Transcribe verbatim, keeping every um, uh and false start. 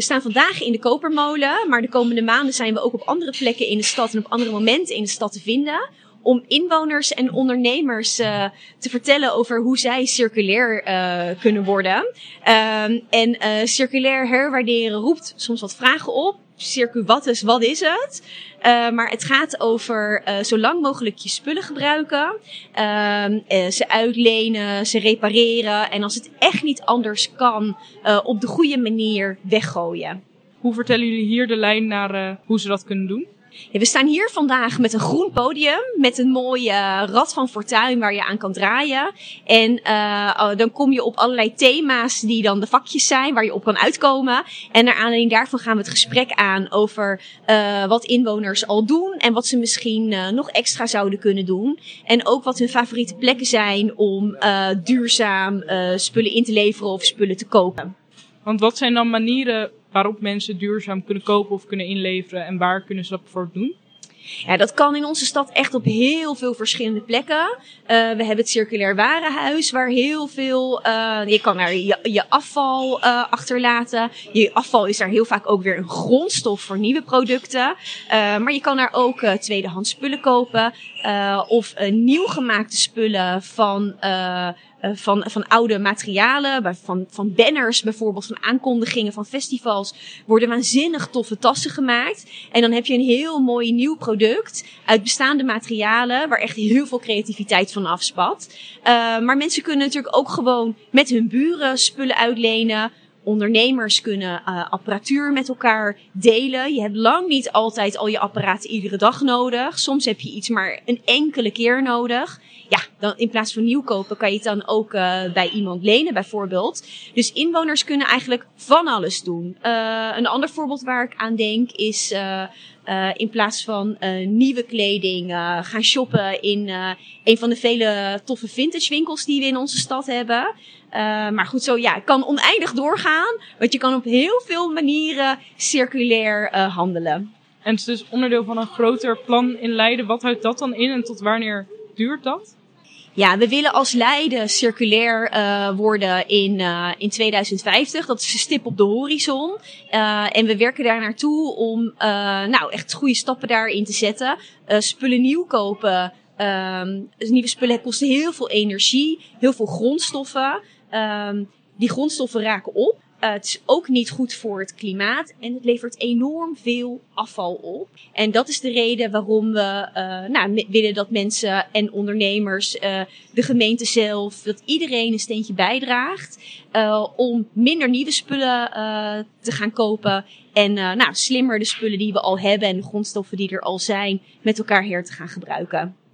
We staan vandaag in de Kopermolen, maar de komende maanden zijn we ook op andere plekken in de stad en op andere momenten in de stad te vinden. Om inwoners en ondernemers uh, te vertellen over hoe zij circulair uh, kunnen worden. Um, en uh, circulair herwaarderen roept soms wat vragen op. Circu wat is, wat is het? Uh, maar het gaat over uh, zo lang mogelijk je spullen gebruiken. Uh, uh, ze uitlenen, ze repareren. En als het echt niet anders kan, uh, op de goede manier weggooien. Hoe vertellen jullie hier de lijn naar uh, hoe ze dat kunnen doen? Ja, we staan hier vandaag met een groen podium, met een mooie rad van fortuin waar je aan kan draaien. En uh, dan kom je op allerlei thema's die dan de vakjes zijn, waar je op kan uitkomen. En naar aanleiding daarvan gaan we het gesprek aan over uh, wat inwoners al doen en wat ze misschien uh, nog extra zouden kunnen doen. En ook wat hun favoriete plekken zijn om uh, duurzaam uh, spullen in te leveren of spullen te kopen. Want wat zijn dan manieren waarop mensen duurzaam kunnen kopen of kunnen inleveren en waar kunnen ze dat bijvoorbeeld doen? Ja, dat kan in onze stad echt op heel veel verschillende plekken. Uh, we hebben het Circulair Warenhuis, waar heel veel... Uh, je kan daar je, je afval uh, achterlaten. Je afval is daar heel vaak ook weer een grondstof voor nieuwe producten. Uh, maar je kan daar ook uh, tweedehands spullen kopen. Uh, of uh, nieuw gemaakte spullen van... Uh, Uh, van, van oude materialen, van, van banners bijvoorbeeld, van aankondigingen van festivals, worden waanzinnig toffe tassen gemaakt. En dan heb je een heel mooi nieuw product uit bestaande materialen, waar echt heel veel creativiteit van afspat. Uh, maar mensen kunnen natuurlijk ook gewoon met hun buren spullen uitlenen. Ondernemers kunnen uh, apparatuur met elkaar delen. Je hebt lang niet altijd al je apparaten iedere dag nodig. Soms heb je iets maar een enkele keer nodig. Ja, dan in plaats van nieuw kopen kan je het dan ook uh, bij iemand lenen bijvoorbeeld. Dus inwoners kunnen eigenlijk van alles doen. Uh, een ander voorbeeld waar ik aan denk is uh, uh, in plaats van uh, nieuwe kleding uh, gaan shoppen in uh, een van de vele toffe vintage winkels die we in onze stad hebben. Uh, maar goed, zo ja, het kan oneindig doorgaan. Want je kan op heel veel manieren circulair uh, handelen. En het is dus onderdeel van een groter plan in Leiden. Wat houdt dat dan in en tot wanneer duurt dat? Ja, we willen als Leiden circulair uh, worden in, uh, in tweeduizend vijftig. Dat is een stip op de horizon. Uh, en we werken daar naartoe om uh, nou echt goede stappen daarin te zetten. Uh, spullen nieuw kopen. Um, dus nieuwe spullen kosten heel veel energie, heel veel grondstoffen. Um, die grondstoffen raken op. Uh, het is ook niet goed voor het klimaat en het levert enorm veel afval op. En dat is de reden waarom we uh, nou, willen dat mensen en ondernemers, uh, de gemeente zelf, dat iedereen een steentje bijdraagt uh, om minder nieuwe spullen uh, te gaan kopen en uh, nou, slimmer de spullen die we al hebben en de grondstoffen die er al zijn met elkaar her te gaan gebruiken.